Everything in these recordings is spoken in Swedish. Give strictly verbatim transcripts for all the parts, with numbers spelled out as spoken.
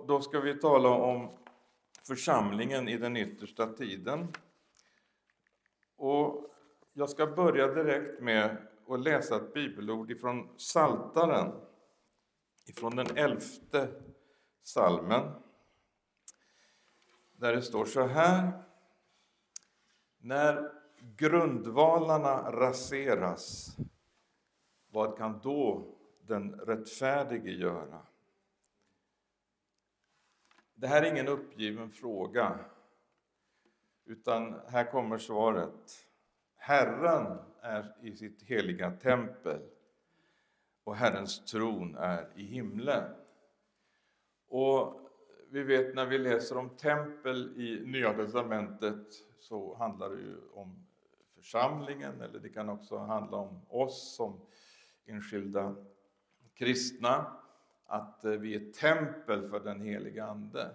då ska vi tala om församlingen i den yttersta tiden. Och jag ska börja direkt med att läsa ett bibelord ifrån Psaltaren, ifrån den elfte psalmen. Där det står så här: när grundvalarna raseras, vad kan då den rättfärdige göra? Det här är ingen uppgiven fråga, utan här kommer svaret. Herren är i sitt heliga tempel och Herrens tron är i himlen. Och vi vet, när vi läser om tempel i Nya testamentet, så handlar det ju om församlingen, eller det kan också handla om oss som enskilda kristna, att vi är tempel för den heliga ande.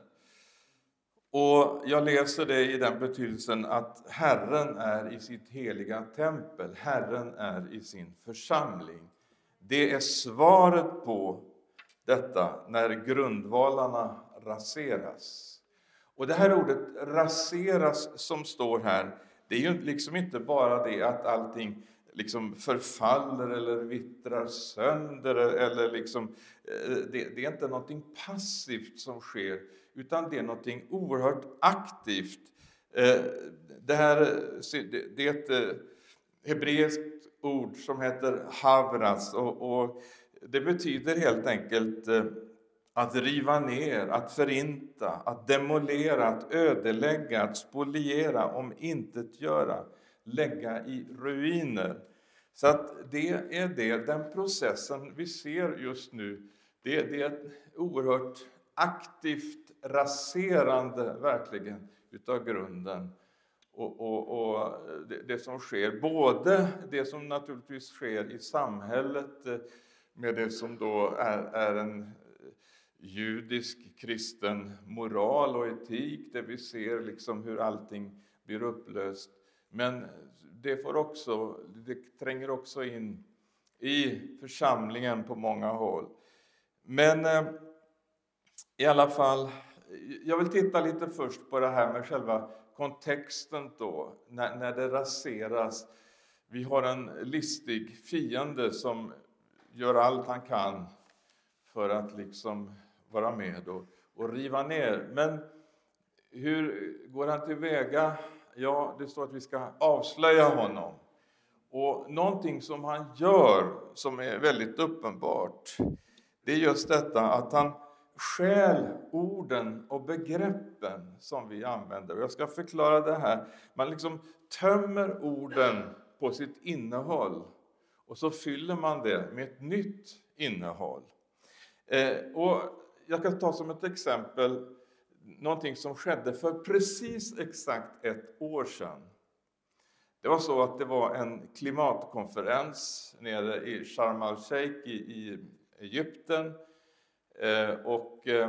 Och jag läser det i den betydelsen att Herren är i sitt heliga tempel, Herren är i sin församling. Det är svaret på detta när grundvalarna raseras. Och det här ordet raseras som står här, det är ju liksom inte bara det att allting liksom förfaller eller vittrar sönder, eller liksom, det, det är inte någonting passivt som sker, utan det är någonting oerhört aktivt. Det här, det är ett hebreiskt ord som heter havras, och, och det betyder helt enkelt att riva ner, att förinta, att demolera, att ödelägga, att spoliera, omintetgöra, lägga i ruiner. Så att det är det, den processen vi ser just nu, det, det är ett oerhört aktivt raserande verkligen utav grunden. Och, och, och det, det som sker, både det som naturligtvis sker i samhället med det som då är, är en judisk kristen moral och etik, där vi ser liksom hur allting blir upplöst. Men det får också, det tränger också in i församlingen på många håll. Men eh, i alla fall, jag vill titta lite först på det här med själva kontexten då, när, när det raseras. Vi har en listig fiende som gör allt han kan för att liksom vara med och, och riva ner. Men hur går han tillväga? Ja, det står att vi ska avslöja honom. Och någonting som han gör som är väldigt uppenbart, det är just detta att han stjäl orden och begreppen som vi använder. Och jag ska förklara det här. Man liksom tömmer orden på sitt innehåll, och så fyller man det med ett nytt innehåll. Eh, och jag kan ta som ett exempel någonting som skedde för precis exakt ett år sedan. Det var så att det var en klimatkonferens nere i Sharm el-Sheikh i, i Egypten. Eh, och eh,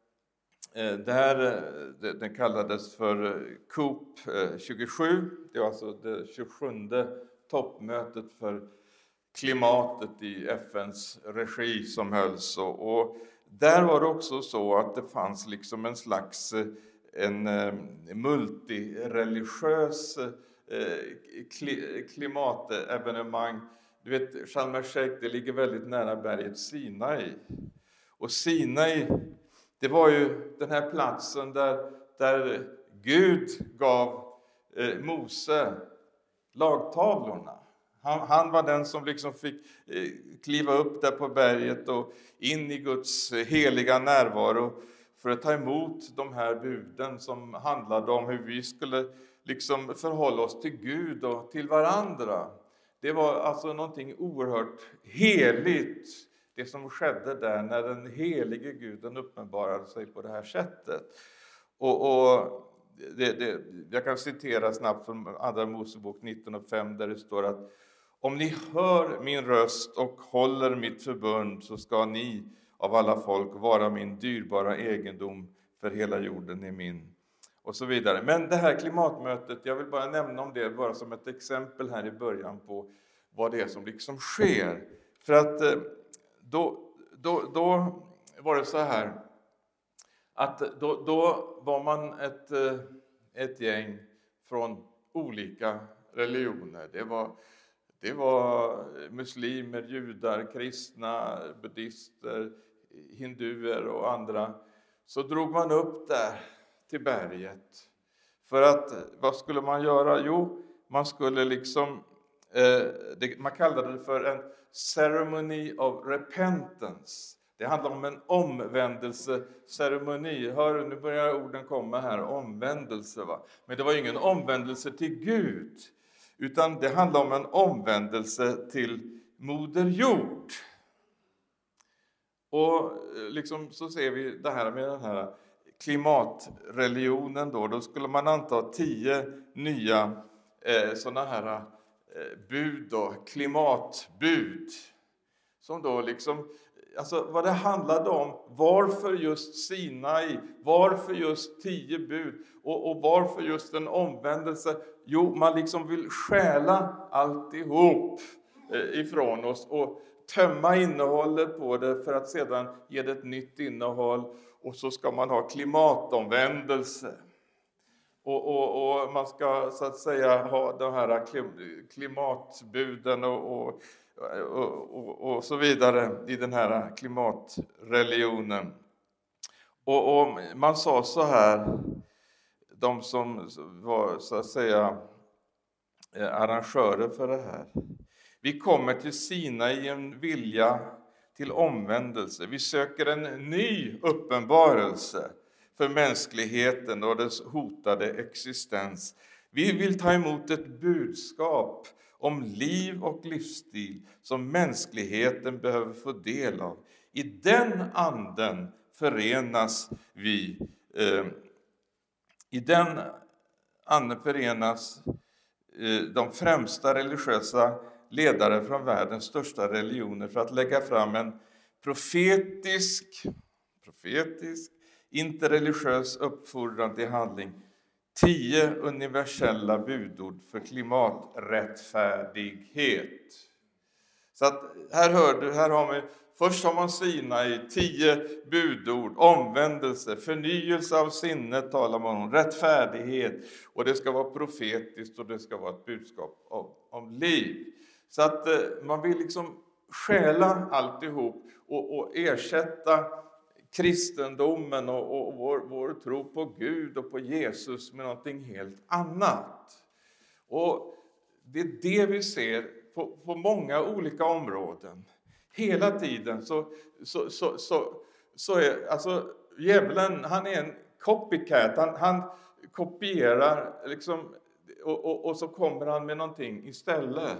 där, det, den kallades för C O P tjugosju. Det var alltså det tjugosjunde toppmötet för klimatet i F N:s regi som hölls. Och, och där var det också så att det fanns liksom en slags en, en multireligiös klimatevenemang. Du vet, Sharm el-Sheikh, det ligger väldigt nära berget Sinai. Och Sinai, det var ju den här platsen där, där Gud gav eh, Mose lagtavlorna. Han, han var den som liksom fick eh, kliva upp där på berget och in i Guds heliga närvaro för att ta emot de här buden som handlade om hur vi skulle liksom förhålla oss till Gud och till varandra. Det var alltså någonting oerhört heligt, det som skedde där när den helige Guden uppenbarade sig på det här sättet. Och, och det, det, jag kan citera snabbt från Andra Mosebok nitton och fem, där det står att om ni hör min röst och håller mitt förbund, så ska ni av alla folk vara min dyrbara egendom, för hela jorden är min. Och så vidare. Men det här klimatmötet, jag vill bara nämna om det bara som ett exempel här i början på vad det är som liksom sker. För att då, då, då var det så här att då, då var man ett, ett gäng från olika religioner. Det var, det var muslimer, judar, kristna, buddhister, hinduer och andra. Så drog man upp där till berget. För att, vad skulle man göra? Jo, man skulle liksom, eh, det, man kallade det för en ceremony of repentance. Det handlar om en omvändelseceremoni. Hör, nu börjar orden komma här, omvändelse va. Men det var ingen omvändelse till Gud. Utan det handlar om en omvändelse till Moder Jord. Och liksom så ser vi det här med den här klimatreligionen då. Då skulle man anta tio nya eh, sådana här eh, bud då, klimatbud. Som då liksom, alltså vad det handlade om, varför just Sinai, varför just tio bud och, och varför just en omvändelse. Jo, man liksom vill stjäla alltihop eh, ifrån oss och tömma innehållet på det för att sedan ge det ett nytt innehåll. Och så ska man ha klimatomvändelse. Och, och, och man ska så att säga ha de här klimatbuden och, och, och, och, och så vidare i den här klimatreligionen. Och, och man sa så här, de som var så att säga arrangörer för det här. Vi kommer till Sinai i en vilja till omvändelse. Vi söker en ny uppenbarelse för mänskligheten och dess hotade existens. Vi vill ta emot ett budskap om liv och livsstil som mänskligheten behöver få del av. I den anden förenas vi. Eh, I den anden förenas eh, de främsta religiösa ledare från världens största religioner för att lägga fram en profetisk, profetisk, interreligiös uppfordran till handling. Tio universella budord för klimaträttfärdighet. Så att här hör du, här har vi, först har man Sinai, tio budord, omvändelse, förnyelse av sinnet talar man om, rättfärdighet. Och det ska vara profetiskt och det ska vara ett budskap om, om liv. Så att eh, man vill liksom stjäla alltihop och, och ersätta kristendomen och, och vår, vår tro på Gud och på Jesus med någonting helt annat. Och det är det vi ser på, på många olika områden. Hela tiden så, så, så, så, så är alltså djävulen, han är en copycat. Han, han kopierar liksom, och, och, och så kommer han med någonting istället.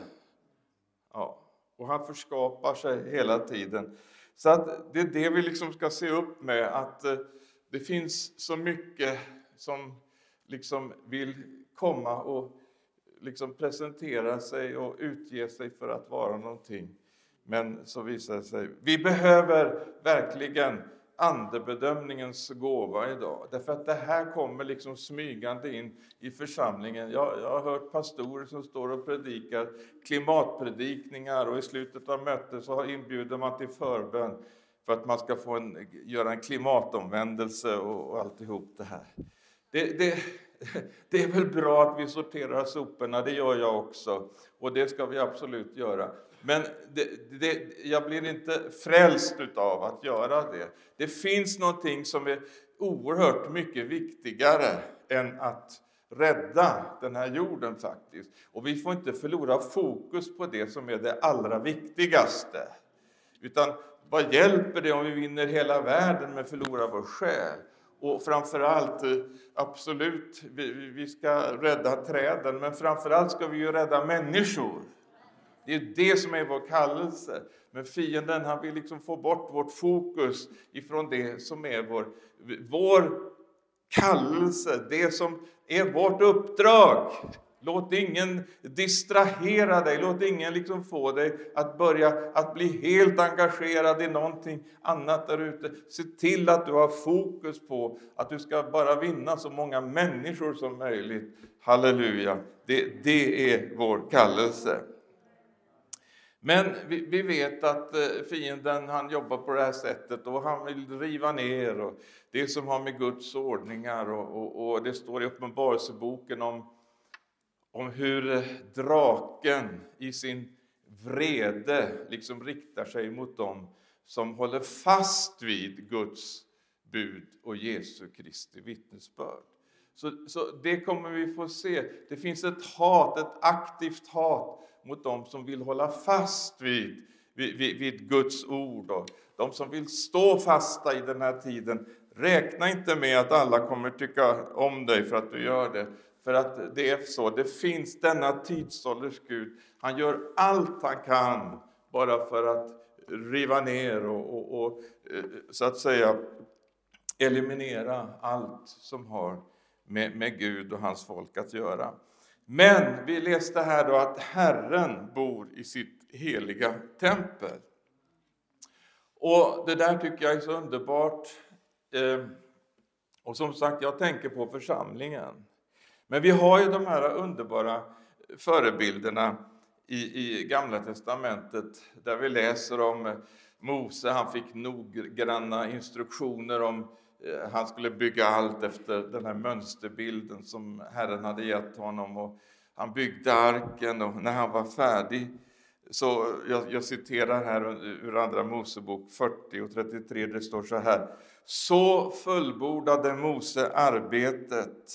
Ja, och han förskapar sig hela tiden. Så att det är det vi liksom ska se upp med, att eh, det finns så mycket som liksom vill komma och liksom presentera sig och utge sig för att vara någonting. Men så visar det sig, vi behöver verkligen andebedömningens gåva idag. Därför att det här kommer liksom smygande in i församlingen. Jag, jag har hört pastorer som står och predikar klimatpredikningar. Och i slutet av mötet så inbjuder man till förbön. För att man ska få en, göra en klimatomvändelse och, och alltihop det här. Det, det, det är väl bra att vi sorterar soporna, det gör jag också. Och det ska vi absolut göra. Men det, det, jag blir inte frälst av att göra det. Det finns någonting som är oerhört mycket viktigare än att rädda den här jorden faktiskt. Och vi får inte förlora fokus på det som är det allra viktigaste. Utan vad hjälper det om vi vinner hela världen men förlorar vår själ? Och framförallt, absolut, vi, vi ska rädda träden, men framförallt ska vi ju rädda människor. Det är det som är vår kallelse. Men fienden, han vill liksom få bort vårt fokus ifrån det som är vår, vår kallelse. Det som är vårt uppdrag. Låt ingen distrahera dig. Låt ingen liksom få dig att börja att bli helt engagerad i någonting annat där ute. Se till att du har fokus på att du ska bara vinna så många människor som möjligt. Halleluja. Det, det är vår kallelse. Men vi, vi vet att fienden, han jobbar på det här sättet och han vill riva ner och det som har med Guds ordningar och, och, och det står i Uppenbarelseboken om, om hur draken i sin vrede liksom riktar sig mot dem som håller fast vid Guds bud och Jesu Kristi vittnesbörd. Så, så det kommer vi få se. Det finns ett hat, ett aktivt hat mot dem som vill hålla fast vid, vid, vid Guds ord. Och de som vill stå fasta i den här tiden. Räkna inte med att alla kommer tycka om dig för att du gör det. För att det är så. Det finns denna tidsålders Gud. Han gör allt han kan bara för att riva ner och, och, och så att säga eliminera allt som har med, med Gud och hans folk att göra. Men vi läste här då att Herren bor i sitt heliga tempel. Och det där tycker jag är så underbart. Eh, och som sagt, jag tänker på församlingen. Men vi har ju de här underbara förebilderna i, i Gamla testamentet. Där vi läser om Mose, han fick noggranna instruktioner om han skulle bygga allt efter den här mönsterbilden som Herren hade gett honom. Och han byggde arken och när han var färdig, så jag, jag citerar här ur andra Mosebok fyrtio och trettiotre, det står så här. Så fullbordade Mose arbetet.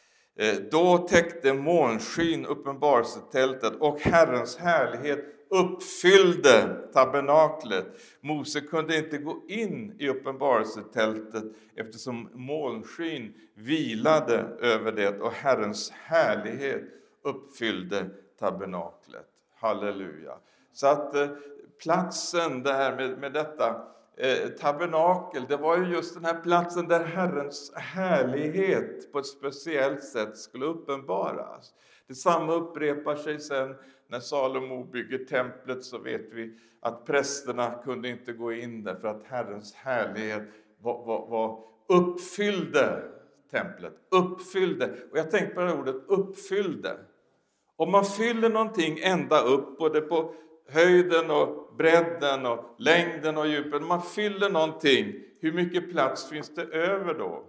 Då täckte molnskyn uppenbarelsetältet och Herrens härlighet uppfyllde tabernaklet. Mose kunde inte gå in i uppenbarelsetältet eftersom molnskyn vilade över det och Herrens härlighet uppfyllde tabernaklet. Halleluja. Så att eh, platsen där med, med detta eh, tabernakel, det var ju just den här platsen där Herrens härlighet på ett speciellt sätt skulle uppenbaras. Detsamma upprepar sig sen när Salomo bygger templet, så vet vi att prästerna kunde inte gå in där för att Herrens härlighet var, var, var uppfyllde templet. Uppfyllde. Och jag tänkte på det ordet uppfyllde. Om man fyller någonting ända upp, både på höjden och bredden och längden och djupen. Om man fyller någonting, hur mycket plats finns det över då?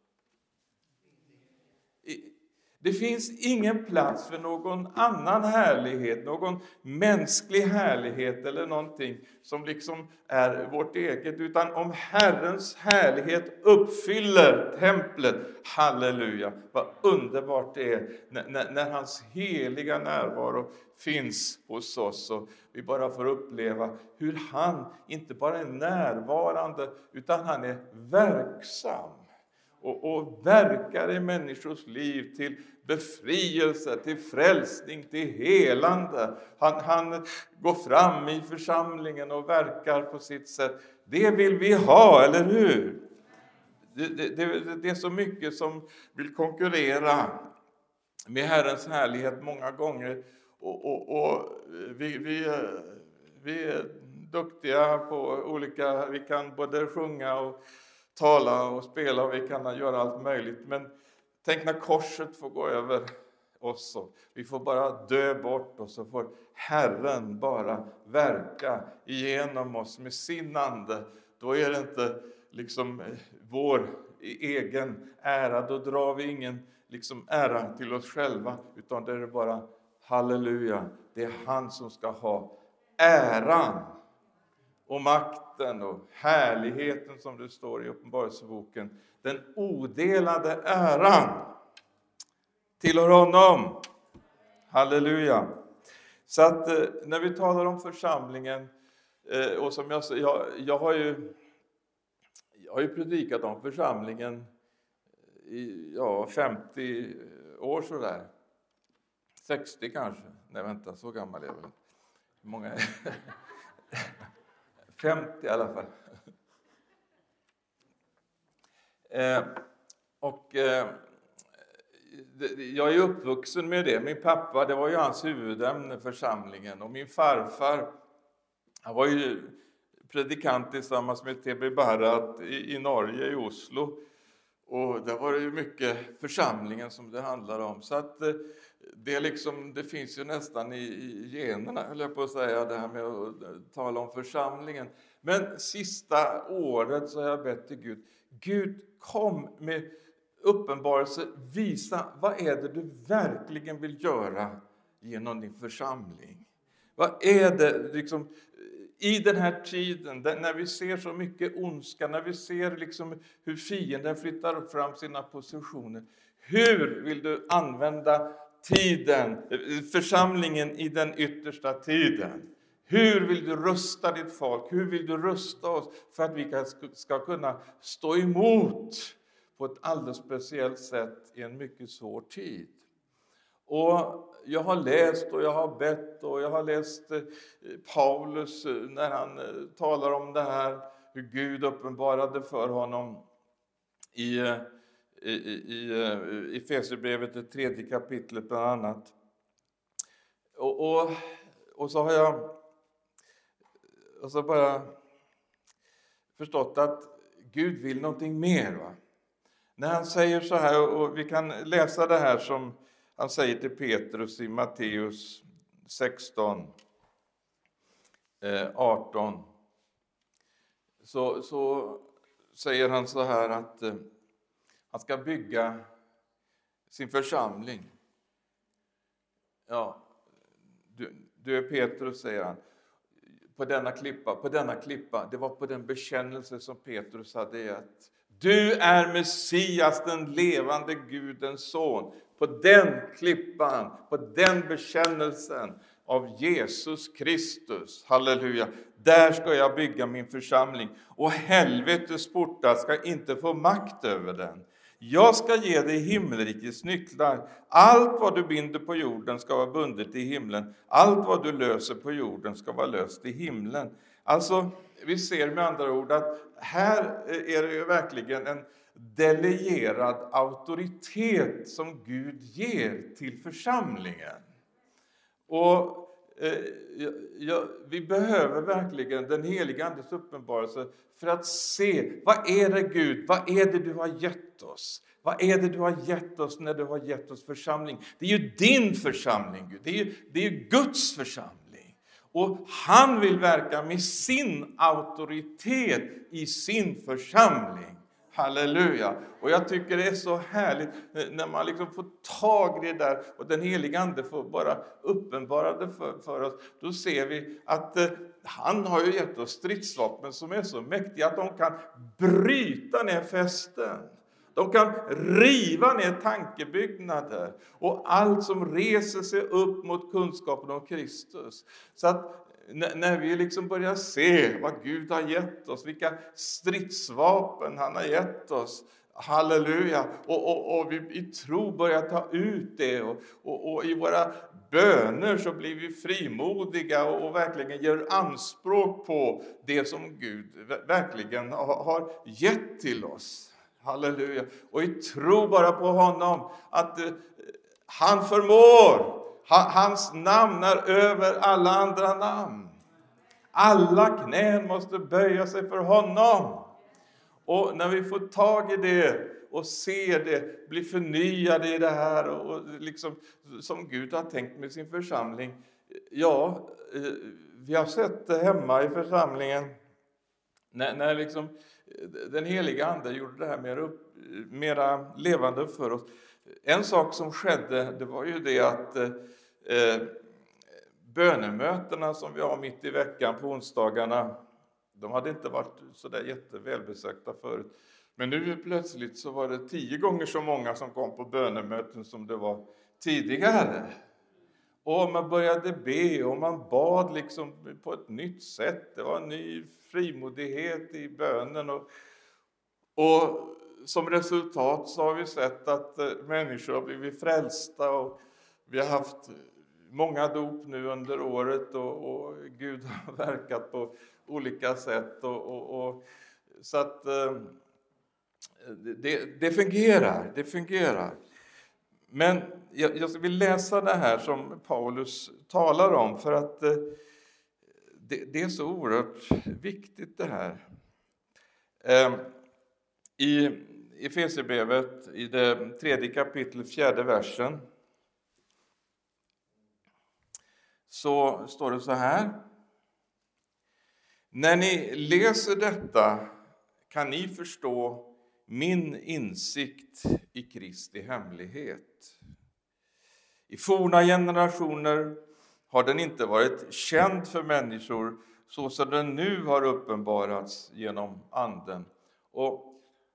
Det finns ingen plats för någon annan härlighet, någon mänsklig härlighet eller någonting som liksom är vårt eget. Utan om Herrens härlighet uppfyller templet, halleluja, vad underbart det är när, när, när hans heliga närvaro finns hos oss. Och vi bara får uppleva hur han inte bara är närvarande utan han är verksam. Och, och verkar i människors liv till befrielse, till frälsning, till helande. Han, han går fram i församlingen och verkar på sitt sätt. Det vill vi ha, eller hur? Det, det, det, det är så mycket som vill konkurrera med Herrens härlighet många gånger. Och, och, och vi, vi, vi är duktiga på olika, vi kan både sjunga och tala och spela och vi kan göra allt möjligt. Men tänk när korset får gå över oss. Och vi får bara dö bort och så får Herren bara verka igenom oss med sin ande. Då är det inte liksom vår egen ära. Då drar vi ingen liksom ära till oss själva. Utan det är bara halleluja. Det är han som ska ha äran. Och makten och härligheten som det står i Uppenbarelseboken. Den odelade äran tillhör honom. Halleluja. Så att eh, när vi talar om församlingen. Eh, och som jag säger, jag, jag har ju jag har ju predikat om församlingen i ja, femtio år sådär. sextio kanske. Nej vänta, så gammal är jag väl. Hur många är femtio i alla fall. Eh, och eh, jag är uppvuxen med det. Min pappa, det var ju hans huvudämne, församlingen. Och min farfar, han var ju predikant tillsammans med T B Barrat i, i Norge, i Oslo. Och där var det ju mycket församlingen som det handlar om. Så att eh, det, är liksom, det finns ju nästan i, i generna, höll jag på att säga, det här med att tala om församlingen. Men sista året så har jag bett till Gud. Gud, kom med uppenbarelse. Visa, vad är det du verkligen vill göra genom din församling? Vad är det liksom... I den här tiden, när vi ser så mycket ondska, när vi ser liksom hur fienden flyttar fram sina positioner. Hur vill du använda tiden, församlingen i den yttersta tiden? Hur vill du rusta ditt folk? Hur vill du rusta oss för att vi ska kunna stå emot på ett alldeles speciellt sätt i en mycket svår tid? Och jag har läst och jag har bett och jag har läst Paulus när han talar om det här, hur Gud uppenbarade för honom i, i, i, i Efesierbrevet, det tredje kapitlet bland annat. Och, och, och så har jag och så bara förstått att Gud vill någonting mer, va? När han säger så här, och vi kan läsa det här som han säger till Petrus i Matteus sexton, arton. Så, så säger han så här att eh, han ska bygga sin församling. Ja, du, du är Petrus, säger han. På denna klippa, på denna klippa, det var på den bekännelse som Petrus hade gett. Du är Messias, den levande Gudens son. På den klippan, på den bekännelsen av Jesus Kristus, halleluja, där ska jag bygga min församling. Och helvetets portar ska inte få makt över den. Jag ska ge dig himmelrikets nycklar. Allt vad du binder på jorden ska vara bundet i himlen. Allt vad du löser på jorden ska vara löst i himlen. Alltså, vi ser med andra ord att här är det ju verkligen en delegerad auktoritet som Gud ger till församlingen. Och eh, ja, vi behöver verkligen den heliga andes uppenbarelse för att se, vad är det Gud, vad är det du har gett oss? Vad är det du har gett oss när du har gett oss församling? Det är ju din församling, Gud. Det är ju, det är ju Guds församling. Och han vill verka med sin auktoritet i sin församling. Halleluja. Och jag tycker det är så härligt när man liksom får tag i det där och den heliga ande får bara uppenbara det för, för oss. Då ser vi att eh, han har ju gett oss stridsvapen som är så mäktiga att de kan bryta ner fästen. De kan riva ner tankebyggnader och allt som reser sig upp mot kunskapen om Kristus. Så att när vi liksom börjar se vad Gud har gett oss, vilka stridsvapen han har gett oss, halleluja, och, och, och vi i tro börjar ta ut det och, och, och i våra böner så blir vi frimodiga och, och verkligen gör anspråk på det som Gud verkligen har, har gett till oss. Halleluja. Och i tro bara på honom att eh, han förmår. Ha, hans namn är över alla andra namn. Alla knän måste böja sig för honom. Och när vi får tag i det och ser det, blir förnyade i det här och, och liksom som Gud har tänkt med sin församling. Ja, eh, vi har sett det hemma i församlingen när, när liksom den heliga ande gjorde det här mer upp, mera levande för oss. En sak som skedde, det var ju det att eh, bönemötena som vi har mitt i veckan på onsdagarna, de hade inte varit så där jättevälbesökta förut. Men nu plötsligt så var det tio gånger så många som kom på bönemöten som det var tidigare. Och man började be och man bad liksom på ett nytt sätt. Det var en ny frimodighet i bönen. Och, och som resultat så har vi sett att människor har blivit frälsta. Och vi har haft många dop nu under året. Och, och Gud har verkat på olika sätt. Och, och, och, så att det, det fungerar. Det fungerar. Men jag, jag vill läsa det här som Paulus talar om för att eh, det, det är så oerhört viktigt det här. Eh, I Efesierbrevet i det tredje kapitlet, fjärde versen, så står det så här: när ni läser detta kan ni förstå min insikt i Kristi hemlighet. I forna generationer har den inte varit känd för människor så som den nu har uppenbarats genom anden. Och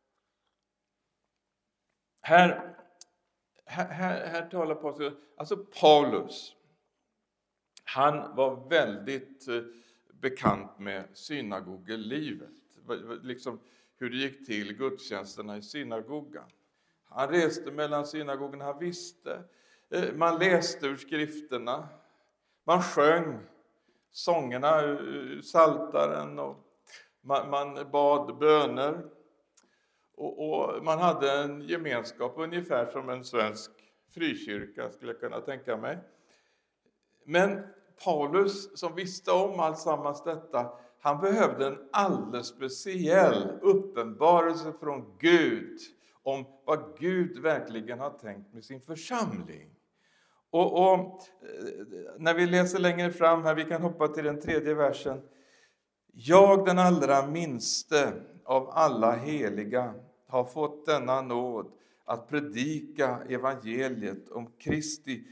här, här, här, här talar Paulus, alltså Paulus, han var väldigt bekant med synagogelivet. Liksom hur det gick till gudstjänsterna i synagogan. Han reste mellan synagogorna, han visste. Man läste ur skrifterna. Man sjöng sångerna ur Psaltaren och man, man bad böner. Och, och man hade en gemenskap ungefär som en svensk frikyrka skulle jag kunna tänka mig. Men Paulus som visste om alltsammans detta, han behövde en alldeles speciell uppenbarelse från Gud om vad Gud verkligen har tänkt med sin församling. Och, och när vi läser längre fram här, vi kan hoppa till den tredje versen. Jag, den allra minste av alla heliga, har fått denna nåd att predika evangeliet om Kristi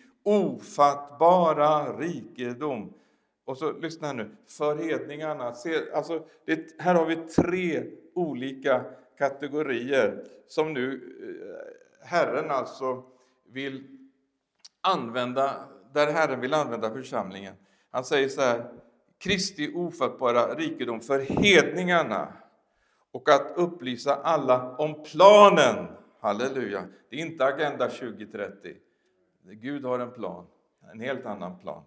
ofattbara rikedom. Och så lyssna här nu, för hedningarna. Se, alltså, det, här har vi tre olika kategorier som nu Herren alltså vill använda, där Herren vill använda församlingen. Han säger så här: Kristi ofattbara rikedom för hedningarna och att upplysa alla om planen. Halleluja. Det är inte Agenda tjugo trettio. Gud har en plan, en helt annan plan.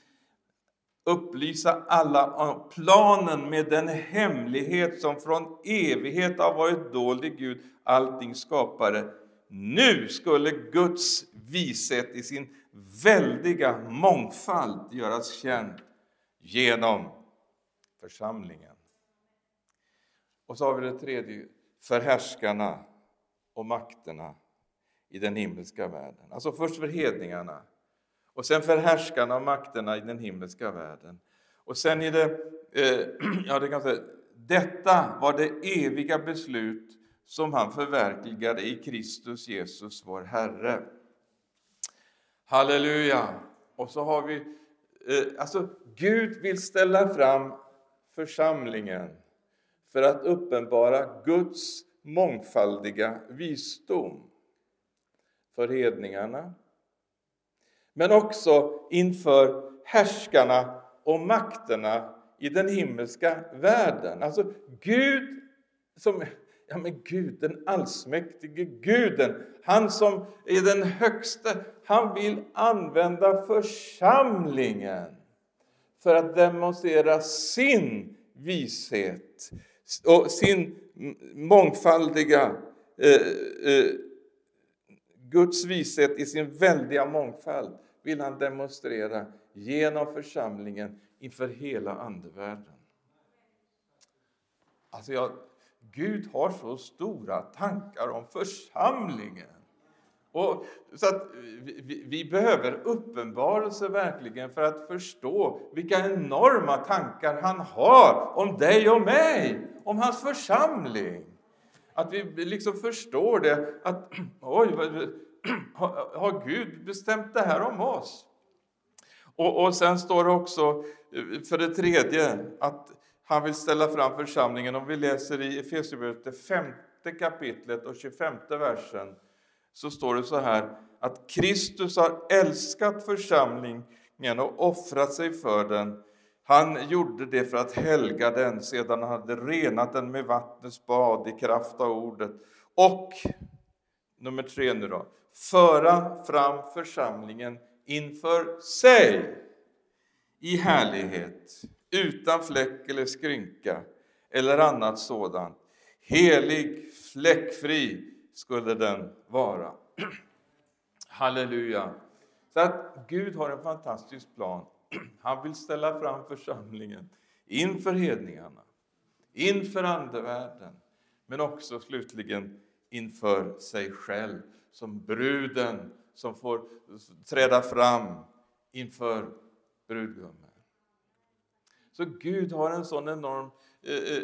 Upplysa alla om planen med den hemlighet som från evighet har varit dold i Gud, allting skapare. Nu skulle Guds vishet i sin väldiga mångfald göras känd genom församlingen. Och så har vi det tredje, för härskarna och makterna i den himmelska världen. Alltså först för hedningarna. Och sen för härskarna och makterna i den himmelska världen. Och sen är det, eh, ja det kan säga, detta var det eviga beslut som han förverkligade i Kristus Jesus vår Herre. Halleluja! Och så har vi, eh, alltså Gud vill ställa fram församlingen för att uppenbara Guds mångfaldiga visdom för hedningarna. Men också inför härskarna och makterna i den himmelska världen. Alltså Gud som, ja men Gud, den allsmäktige Guden, han som är den högsta, han vill använda församlingen för att demonstrera sin vishet och sin mångfaldiga eh, eh, Guds vishet i sin väldiga mångfald vill han demonstrera genom församlingen inför hela andevärlden. Alltså jag, Gud har så stora tankar om församlingen. Och så att vi, vi behöver uppenbarelse verkligen för att förstå vilka enorma tankar han har om dig och mig, om hans församling. Att vi liksom förstår det, att oj, har, har Gud bestämt det här om oss? Och, och sen står det också för det tredje att han vill ställa fram församlingen. Om vi läser i Efesierbrevet det femte kapitlet och tjugofemte versen, så står det så här att Kristus har älskat församlingen och offrat sig för den. Han gjorde det för att helga den sedan han hade renat den med vattnets bad i kraft av ordet. Och, nummer tre nu då, föra fram församlingen inför sig i härlighet, utan fläck eller skrynka eller annat sådant. Helig, fläckfri skulle den vara. Halleluja. Så att Gud har en fantastisk plan. Han vill ställa fram församlingen inför hedningarna, inför andevärlden, men också slutligen inför sig själv. Som bruden som får träda fram inför brudgummen. Så Gud har en sån enorm eh,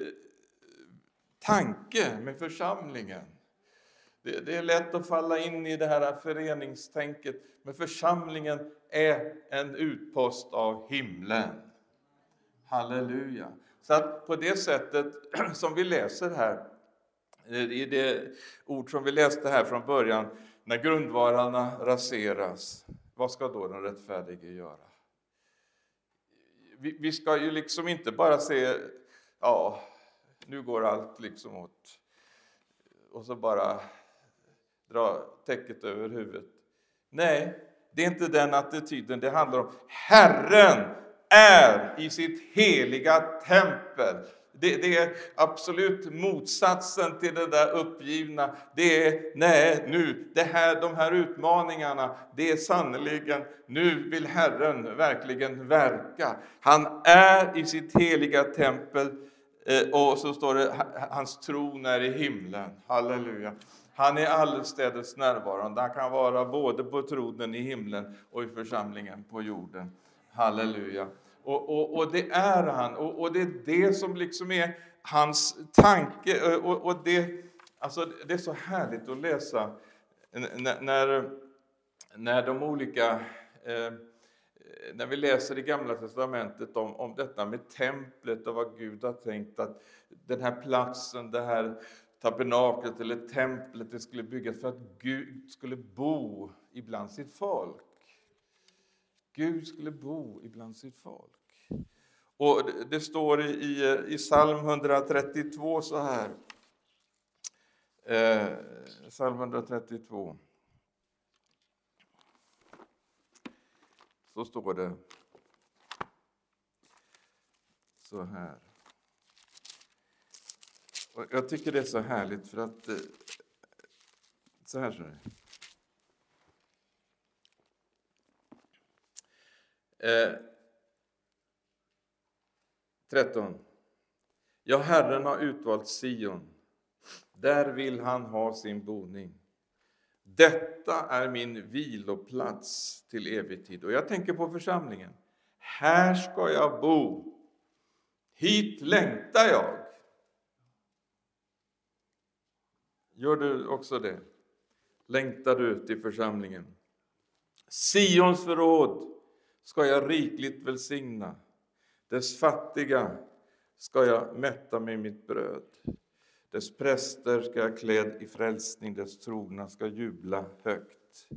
tanke med församlingen. Det, det är lätt att falla in i det här föreningstänket. Men församlingen är en utpost av himlen. Halleluja. Så att på det sättet som vi läser här, i det ord som vi läste här från början, när grundvalarna raseras, vad ska då den rättfärdige göra? Vi, vi ska ju liksom inte bara se, ja, nu går allt liksom åt, och så bara dra täcket över huvudet. Nej, det är inte den attityden det handlar om. Herren är i sitt heliga tempel. Det, det är absolut motsatsen till det där uppgivna. Det är, nej, nu, det här, de här utmaningarna, det är sannoliken, nu vill Herren verkligen verka. Han är i sitt heliga tempel, och så står det, hans tron är i himlen. Halleluja. Han är allestädes närvarande. Han kan vara både på tronen i himlen och i församlingen på jorden. Halleluja. Och, och, och det är han. Och, och det är det som liksom är hans tanke. Och, och det, alltså det är så härligt att läsa när, när, när de olika... Eh, när vi läser i Gamla testamentet om, om detta med templet och vad Gud har tänkt att den här platsen, det här tabernaklet eller templet, det skulle byggas för att Gud skulle bo ibland sitt folk. Gud skulle bo ibland sitt folk. Och det, det står i, i, i psalm hundratrettiotvå så här. Eh, psalm hundratrettiotvå. Så står det så här. Och jag tycker det är så härligt för att så här så är det. Eh, tretton. Ja, Herren har utvalt Sion. Där vill han ha sin boning. Detta är min viloplats till evig tid. Och jag tänker på församlingen. Här ska jag bo. Hit längtar jag. Gör du också det? Längtar du till församlingen? Sions förråd ska jag rikligt välsigna. Dess fattiga ska jag mätta med mitt bröd. Dess präster ska jag klädd i frälsning, dess trogna ska jubla högt.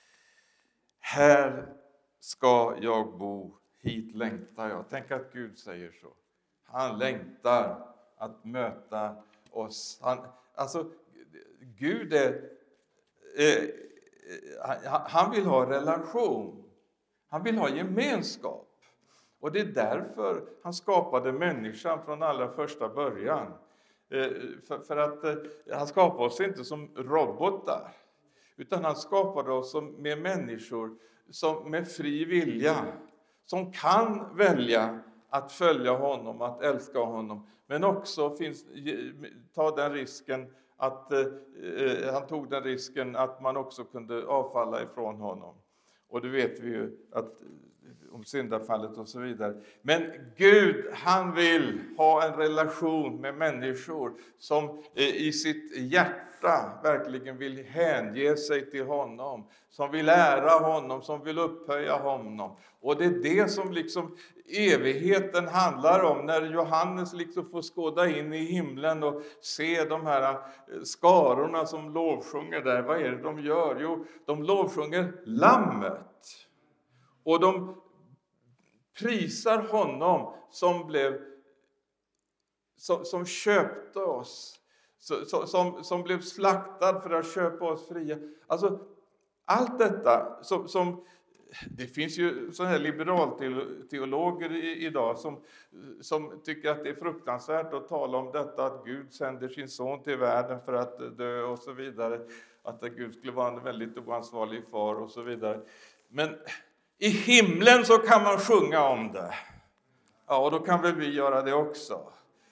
Här ska jag bo, hit längtar jag. Tänk att Gud säger så. Han längtar att möta oss. Han, alltså, Gud är, eh, han vill ha relation. Han vill ha gemenskap. Och det är därför han skapade människan från allra första början. För, för att eh, han skapade oss inte som robotar, utan han skapade oss som, med människor som med fri vilja, som kan välja att följa honom, att älska honom, men också finns, ta den risken att eh, han tog den risken att man också kunde avfalla ifrån honom. Och det vet vi ju att om syndafallet och så vidare. Men Gud, han vill ha en relation med människor som i sitt hjärta verkligen vill hänge sig till honom. Som vill ära honom, som vill upphöja honom. Och det är det som liksom evigheten handlar om. När Johannes liksom får skåda in i himlen och se de här skarorna som lovsjunger där. Vad är det de gör? Jo, de lovsjunger lammet. Och de prisar honom som blev som, som köpte oss, som, som, som blev slaktad för att köpa oss fria. Alltså allt detta som, som det finns ju sådana här liberalteologer idag som, som tycker att det är fruktansvärt att tala om detta, att Gud sänder sin son till världen för att dö och så vidare, att Gud skulle vara en väldigt oansvarig far och så vidare. Men i himlen så kan man sjunga om det. Ja, och då kan väl vi göra det också.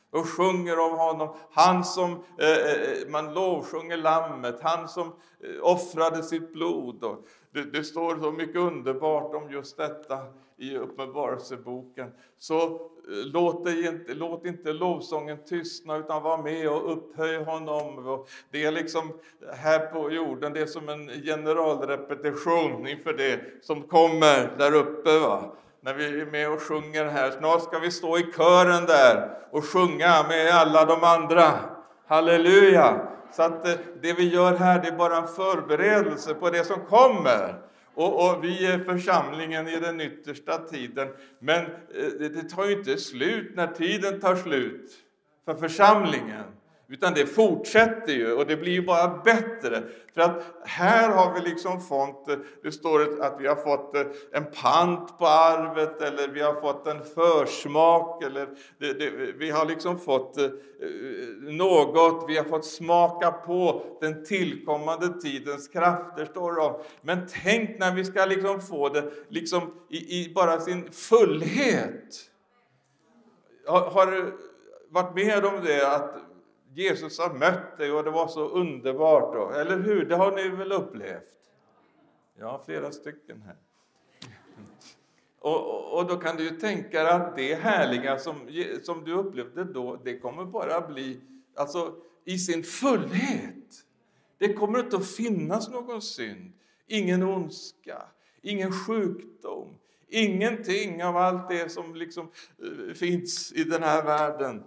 och sjunger om honom. Han som eh, man lovsjunger lammet, han som eh, offrade sitt blod. Och det, det står så mycket underbart om just detta i Uppenbarelseboken. Så eh, låt, det inte, låt inte lovsången tystna, utan var med och upphöj honom. Och det är liksom här på jorden, det är som en generalrepetition inför det som kommer där uppe, va? När vi är med och sjunger här. Snart ska vi stå i kören där och sjunga med alla de andra. Halleluja! Så att det vi gör här, det är bara en förberedelse på det som kommer. Och, och vi är församlingen i den yttersta tiden. Men det, det tar ju inte slut när tiden tar slut för församlingen. Utan det fortsätter ju, och det blir ju bara bättre. För att här har vi liksom fått, det står att vi har fått en pant på arvet, eller vi har fått en försmak, eller det, det, vi har liksom fått något, vi har fått smaka på den tillkommande tidens krafter, står det om. Men tänk när vi ska liksom få det liksom i, i bara sin fullhet. Har, har du varit med om det, att Jesus har mött dig och det var så underbart då? Eller hur? Det har ni väl upplevt? Ja, flera stycken här. Och, och då kan du ju tänka att det härliga som, som du upplevde då, det kommer bara bli alltså, i sin fullhet. Det kommer inte att finnas någon synd, ingen ondska, ingen sjukdom, ingenting av allt det som liksom uh, finns i den här världen.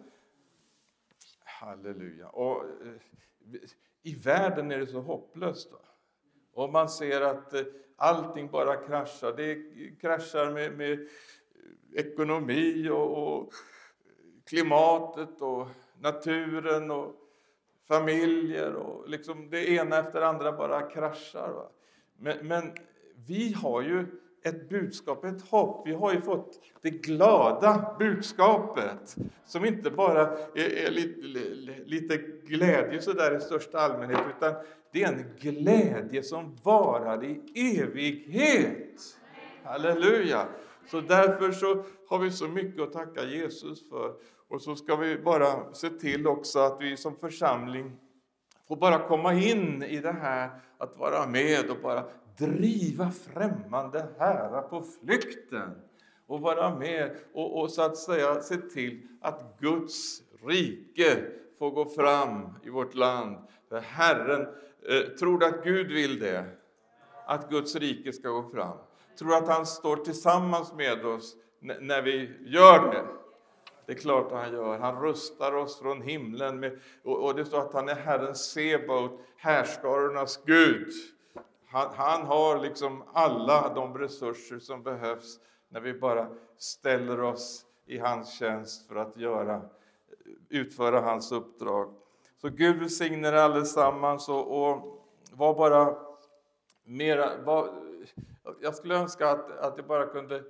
Halleluja. Och eh, i världen är det så hopplöst då. Och man ser att eh, allting bara kraschar. Det kraschar med, med ekonomi och, och klimatet och naturen och familjer. Och liksom det ena efter det andra bara kraschar. Va? Men, men vi har ju ett budskap, ett hopp. Vi har ju fått det glada budskapet som inte bara är, är lite, lite glädje så där i största allmänhet, utan det är en glädje som varar i evighet. Halleluja! Så därför så har vi så mycket att tacka Jesus för. Och så ska vi bara se till också att vi som församling får bara komma in i det här, att vara med och bara driva främmande herrar på flykten. Och vara med och, och så att säga se till att Guds rike får gå fram i vårt land. För Herren, eh, tror du att Gud vill det? Att Guds rike ska gå fram. Tror du att han står tillsammans med oss n- när vi gör det? Det är klart att han gör. Han rustar oss från himlen. Med, och, och det står att han är Herren Sebaot, härskarornas Gud. Han, han har liksom alla de resurser som behövs när vi bara ställer oss i hans tjänst för att göra, utföra hans uppdrag. Så Gud välsignar allesammans och, och var bara mera, var, jag skulle önska att, att det bara kunde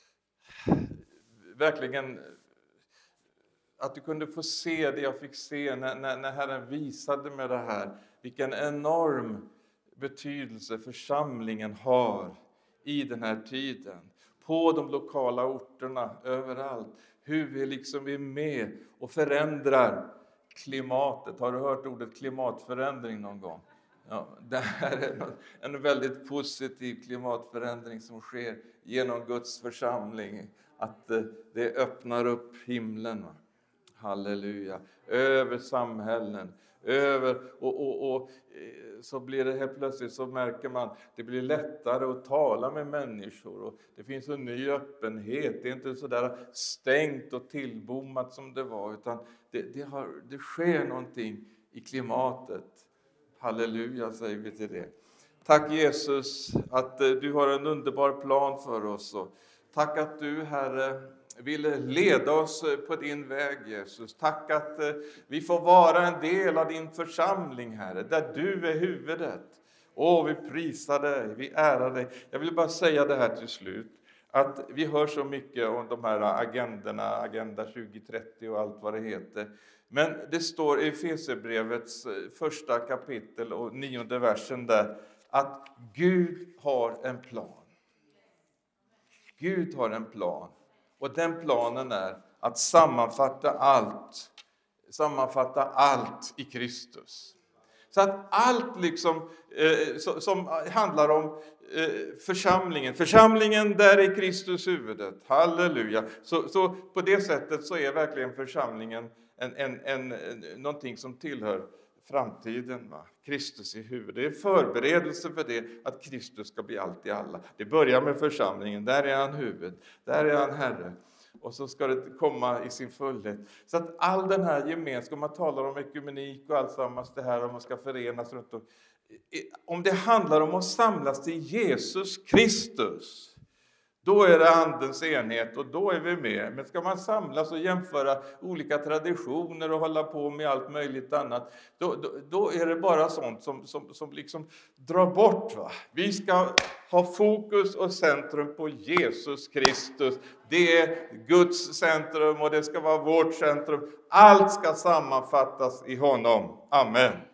verkligen, att du kunde få se det jag fick se när, när, när Herren visade med det här. Vilken enorm betydelse församlingen har i den här tiden. På de lokala orterna, överallt. Hur vi liksom är med och förändrar klimatet. Har du hört ordet klimatförändring någon gång? Ja, det här är en väldigt positiv klimatförändring som sker genom Guds församling. Att det öppnar upp himlen. Halleluja. Över samhällen. Över och, och, och så blir det helt plötsligt, så märker man, det blir lättare att tala med människor. Och det finns en ny öppenhet. Det är inte så där stängt och tillbommat som det var. Utan det, det, har, det sker någonting i klimatet. Halleluja, säger vi till det. Tack Jesus att du har en underbar plan för oss. Och tack att du, Herre, vill leda oss på din väg, Jesus. Tack att vi får vara en del av din församling, Herre, där du är huvudet. Åh, vi prisar dig, vi ärar dig. Jag vill bara säga det här till slut, att vi hör så mycket om de här agenderna, Agenda tjugo trettio och allt vad det heter. Men det står i Efesierbrevets första kapitel och nionde versen där, att Gud har en plan. Gud har en plan. Och den planen är att sammanfatta allt, sammanfatta allt i Kristus. Så att allt liksom eh, så, som handlar om eh, församlingen. Församlingen, där är Kristus huvudet. Halleluja. Så, så på det sättet så är verkligen församlingen en, en, en, en, någonting som tillhör framtiden. Va? Kristus är huvudet. Det är en förberedelse för det, att Kristus ska bli allt i alla. Det börjar med församlingen. Där är han huvud. Där är han Herre. Och så ska det komma i sin fullhet. Så att all den här gemenskapen, man talar om ekumenik och allsammans det här, om man ska förenas runt om. Om det handlar om att samlas till Jesus Kristus, då är det andens enhet och då är vi med. Men ska man samlas och jämföra olika traditioner och hålla på med allt möjligt annat, då, då, då är det bara sånt som, som, som liksom drar bort. Va? Vi ska ha fokus och centrum på Jesus Kristus. Det är Guds centrum och det ska vara vårt centrum. Allt ska sammanfattas i honom. Amen.